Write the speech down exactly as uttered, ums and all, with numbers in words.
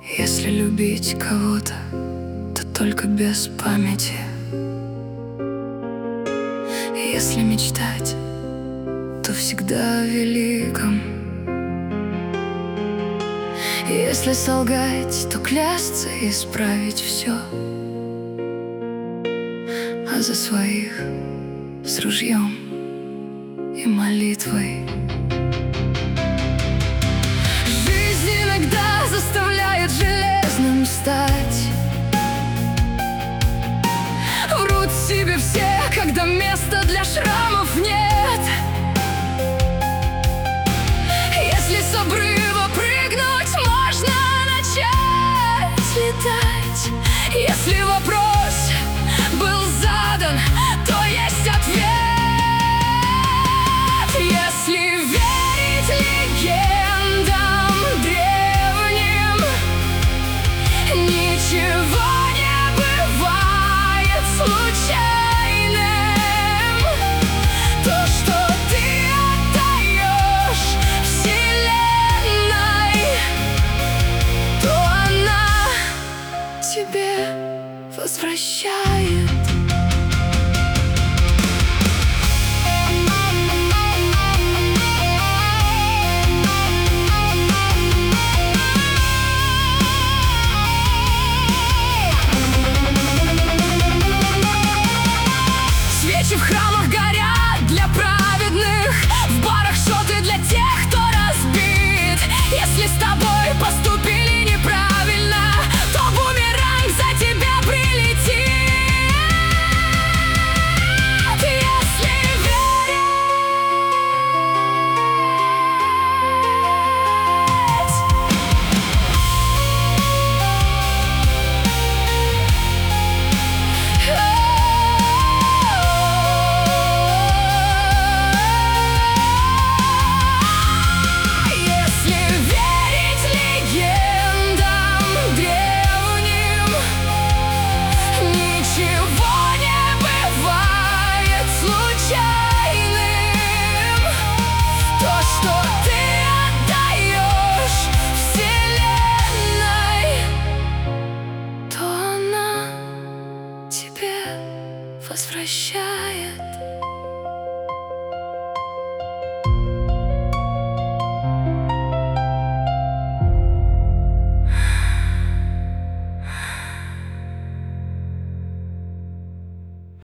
Если любить кого-то, то только без памяти. Если мечтать, то всегда о великом. Если солгать, то клясться и исправить все, а за своих с ружьем и молитвой. Жизнь иногда заставляет железным стать. Врут себе все, когда места для шрамов нет. Если с обрыва прыгнуть, можно начать летать. Если вопрос был задан, то есть ответ. Если верить легендам древним, ничего не бывает случайным. То, что ты отдаешь вселенной, то она тебе возвращает. Свечи в храмах горят для праведных, в барах шоты для тех, кто разбит. Если с тобой поступят